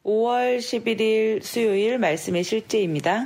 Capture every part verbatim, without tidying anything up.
오월 십일일 수요일 말씀의 실제입니다.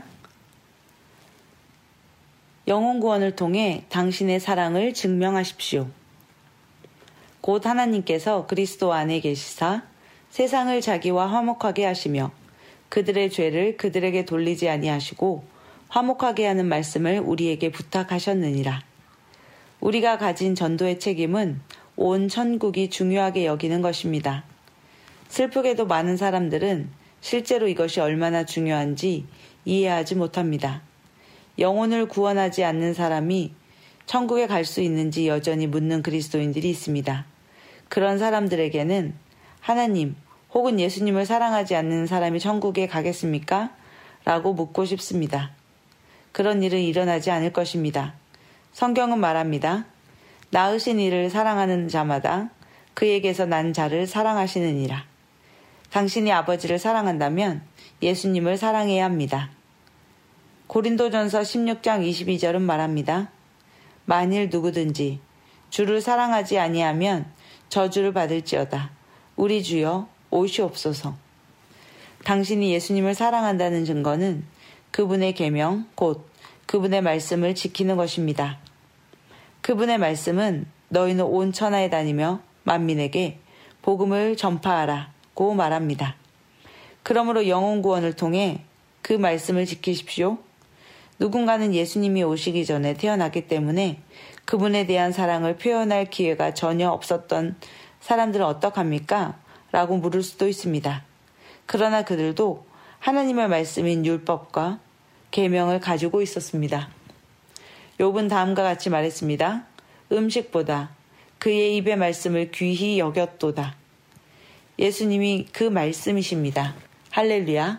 영혼 구원을 통해 당신의 사랑을 증명하십시오. 곧 하나님께서 그리스도 안에 계시사 세상을 자기와 화목하게 하시며 그들의 죄를 그들에게 돌리지 아니하시고 화목하게 하는 말씀을 우리에게 부탁하셨느니라. 우리가 가진 전도의 책임은 온 천국이 중요하게 여기는 것입니다. 슬프게도 많은 사람들은 실제로 이것이 얼마나 중요한지 이해하지 못합니다. 영혼을 구원하지 않는 사람이 천국에 갈 수 있는지 여전히 묻는 그리스도인들이 있습니다. 그런 사람들에게는 하나님 혹은 예수님을 사랑하지 않는 사람이 천국에 가겠습니까? 라고 묻고 싶습니다. 그런 일은 일어나지 않을 것입니다. 성경은 말합니다. 낳으신 이를 사랑하는 자마다 그에게서 난 자를 사랑하시느니라. 당신이 아버지를 사랑한다면 예수님을 사랑해야 합니다. 고린도전서 십육장 이십이절은 말합니다. 만일 누구든지 주를 사랑하지 아니하면 저주를 받을지어다. 우리 주여 오시옵소서. 당신이 예수님을 사랑한다는 증거는 그분의 계명, 곧 그분의 말씀을 지키는 것입니다. 그분의 말씀은 너희는 온 천하에 다니며 만민에게 복음을 전파하라 고 말합니다. 그러므로 영혼 구원을 통해 그 말씀을 지키십시오. 누군가는 예수님이 오시기 전에 태어났기 때문에 그분에 대한 사랑을 표현할 기회가 전혀 없었던 사람들은 어떡합니까? 라고 물을 수도 있습니다. 그러나 그들도 하나님의 말씀인 율법과 계명을 가지고 있었습니다. 욥은 다음과 같이 말했습니다. 음식보다 그의 입의 말씀을 귀히 여겼도다. 예수님이 그 말씀이십니다. 할렐루야.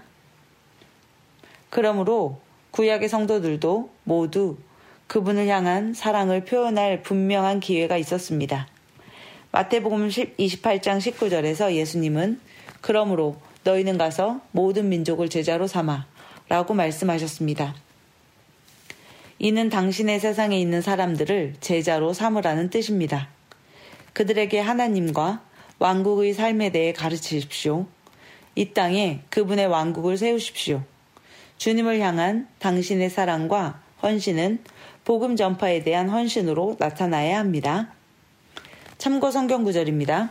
그러므로 구약의 성도들도 모두 그분을 향한 사랑을 표현할 분명한 기회가 있었습니다. 마태복음 이십팔장 십구절에서 예수님은 그러므로 너희는 가서 모든 민족을 제자로 삼아 라고 말씀하셨습니다. 이는 당신의 세상에 있는 사람들을 제자로 삼으라는 뜻입니다. 그들에게 하나님과 왕국의 삶에 대해 가르치십시오. 이 땅에 그분의 왕국을 세우십시오. 주님을 향한 당신의 사랑과 헌신은 복음 전파에 대한 헌신으로 나타나야 합니다. 참고 성경 구절입니다.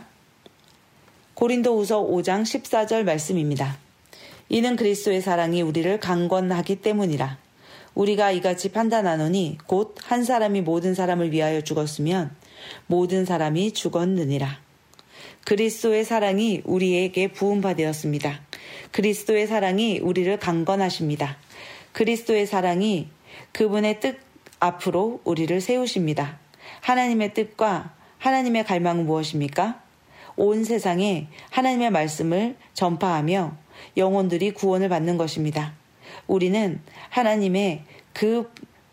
고린도후서 오장 십사절 말씀입니다. 이는 그리스도의 사랑이 우리를 강권하기 때문이라. 우리가 이같이 판단하노니 곧 한 사람이 모든 사람을 위하여 죽었으면 모든 사람이 죽었느니라. 그리스도의 사랑이 우리에게 부음받았습니다. 그리스도의 사랑이 우리를 강권하십니다. 그리스도의 사랑이 그분의 뜻 앞으로 우리를 세우십니다. 하나님의 뜻과 하나님의 갈망은 무엇입니까? 온 세상에 하나님의 말씀을 전파하며 영혼들이 구원을 받는 것입니다. 우리는 하나님의 그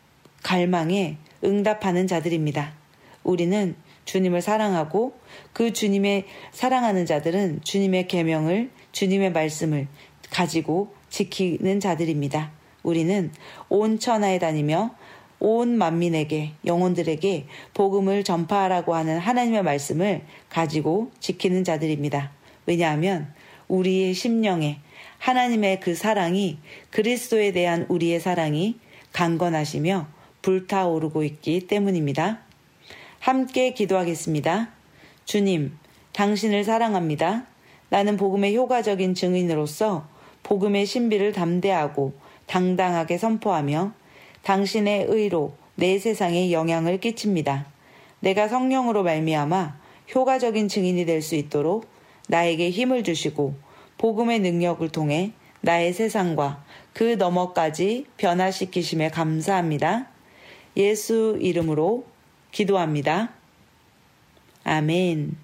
갈망에 응답하는 자들입니다. 우리는 주님을 사랑하고 그 주님의 사랑하는 자들은 주님의 계명을, 주님의 말씀을 가지고 지키는 자들입니다. 우리는 온 천하에 다니며 온 만민에게, 영혼들에게 복음을 전파하라고 하는 하나님의 말씀을 가지고 지키는 자들입니다. 왜냐하면 우리의 심령에 하나님의 그 사랑이, 그리스도에 대한 우리의 사랑이 강건하시며 불타오르고 있기 때문입니다. 함께 기도하겠습니다. 주님, 당신을 사랑합니다. 나는 복음의 효과적인 증인으로서 복음의 신비를 담대하고 당당하게 선포하며 당신의 의로 내 세상에 영향을 끼칩니다. 내가 성령으로 말미암아 효과적인 증인이 될 수 있도록 나에게 힘을 주시고 복음의 능력을 통해 나의 세상과 그 너머까지 변화시키심에 감사합니다. 예수 이름으로 기도합니다. 아멘.